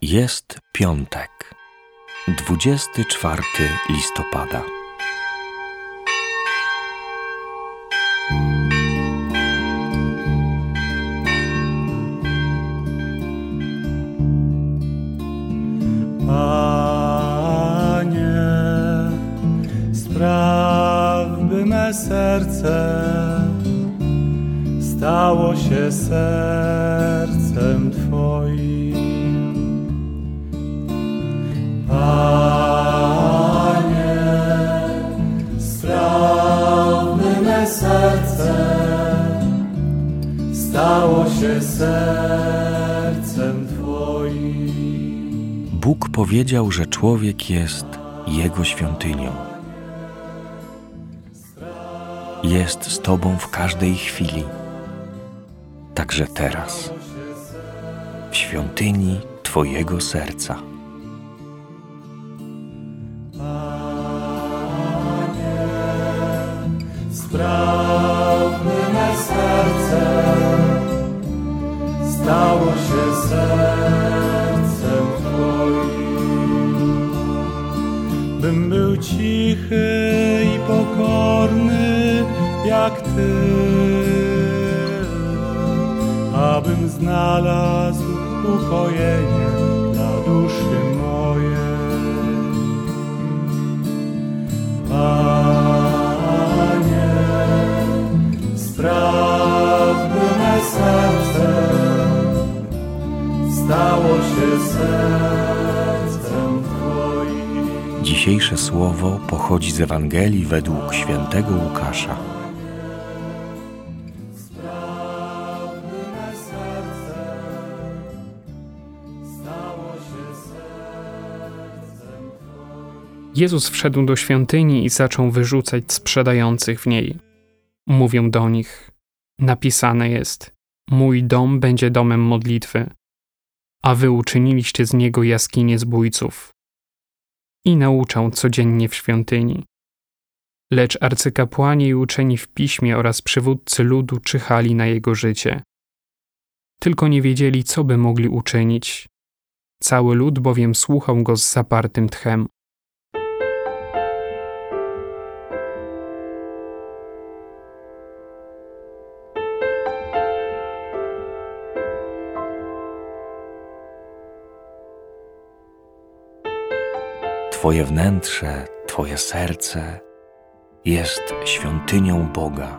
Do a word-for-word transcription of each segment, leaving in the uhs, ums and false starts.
Jest piątek, dwudziestego czwartego listopada. Panie, spraw, by me serce stało się sercem Twoim. Panie, spraw, by me serce stało się sercem Twoim. Bóg powiedział, że człowiek jest Jego świątynią. Jest z Tobą w każdej chwili, także teraz, w świątyni Twojego serca. Panie, spraw, by me serce stało się sercem Twoim. Bym był cichy i pokorny jak Ty, abym znalazł ukojenie dla duszy mojej. Panie, spraw, by me serce stało się sercem Twoim. Dzisiejsze słowo pochodzi z Ewangelii według świętego Łukasza. Jezus wszedł do świątyni i zaczął wyrzucać sprzedających w niej. Mówią do nich: napisane jest: mój dom będzie domem modlitwy, a wy uczyniliście z niego jaskinię zbójców. I nauczał codziennie w świątyni. Lecz arcykapłani i uczeni w piśmie oraz przywódcy ludu czyhali na jego życie. Tylko nie wiedzieli, co by mogli uczynić. Cały lud bowiem słuchał go z zapartym tchem. Twoje wnętrze, Twoje serce jest świątynią Boga.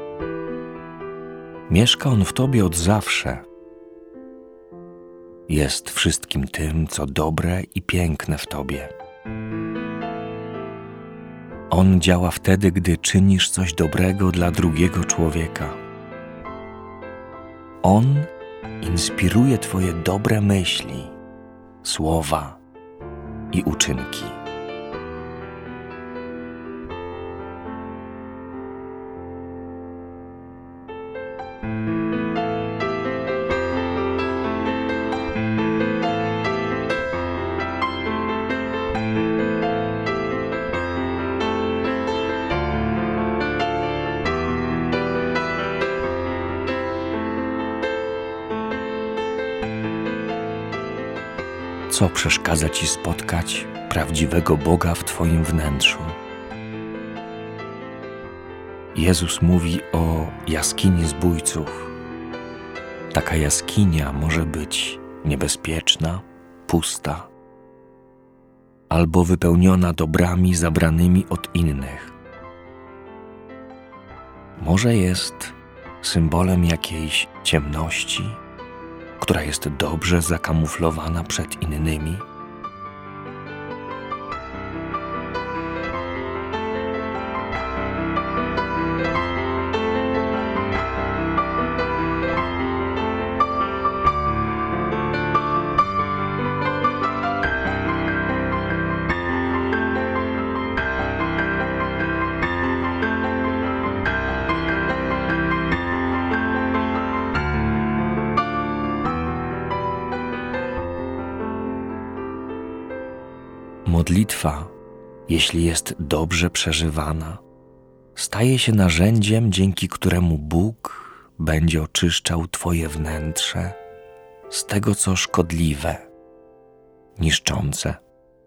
Mieszka On w Tobie od zawsze. Jest wszystkim tym, co dobre i piękne w Tobie. On działa wtedy, gdy czynisz coś dobrego dla drugiego człowieka. On inspiruje Twoje dobre myśli, słowa i uczynki. Co przeszkadza Ci spotkać prawdziwego Boga w Twoim wnętrzu? Jezus mówi o jaskini zbójców. Taka jaskinia może być niebezpieczna, pusta, albo wypełniona dobrami zabranymi od innych. Może jest symbolem jakiejś ciemności, która jest dobrze zakamuflowana przed innymi. Modlitwa, jeśli jest dobrze przeżywana, staje się narzędziem, dzięki któremu Bóg będzie oczyszczał Twoje wnętrze z tego, co szkodliwe niszczące.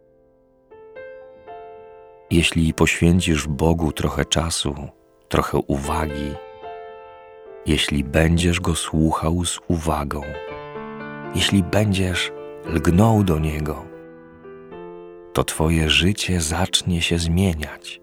Jeśli poświęcisz Bogu trochę czasu, trochę uwagi, jeśli będziesz Go słuchał z uwagą, jeśli będziesz lgnął do Niego, to Twoje życie zacznie się zmieniać.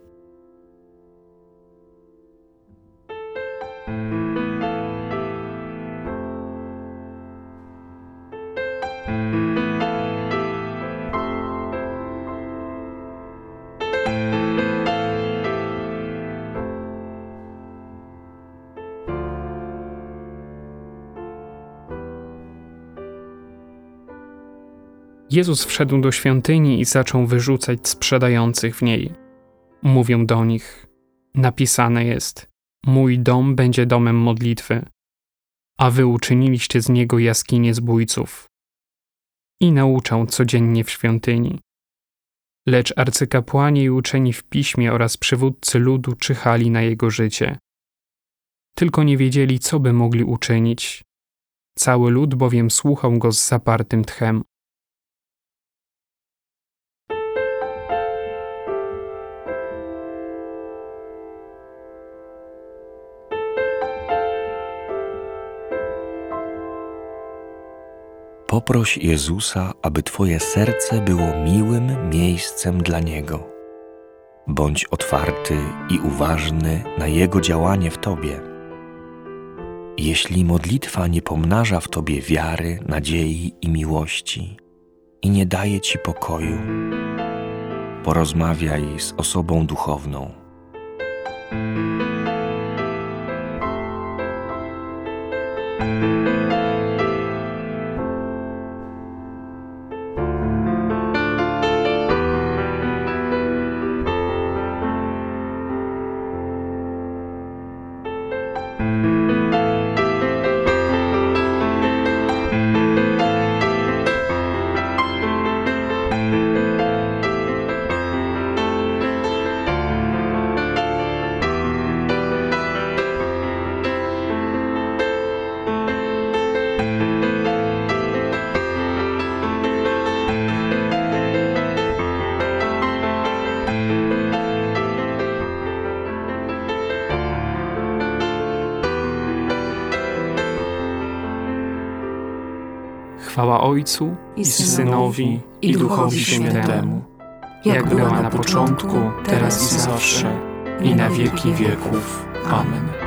Jezus wszedł do świątyni i zaczął wyrzucać sprzedających w niej. Mówią do nich: napisane jest: mój dom będzie domem modlitwy, a wy uczyniliście z niego jaskinię zbójców. I nauczał codziennie w świątyni. Lecz arcykapłani i uczeni w piśmie oraz przywódcy ludu czyhali na jego życie. Tylko nie wiedzieli, co by mogli uczynić. Cały lud bowiem słuchał go z zapartym tchem. Poproś Jezusa, aby Twoje serce było miłym miejscem dla Niego. Bądź otwarty i uważny na Jego działanie w Tobie. Jeśli modlitwa nie pomnaża w Tobie wiary, nadziei i miłości i nie daje Ci pokoju, porozmawiaj z osobą duchowną. Chwała Ojcu i Synowi i Duchowi Świętemu, jak była na początku, teraz i zawsze, i na wieki wieków. Amen.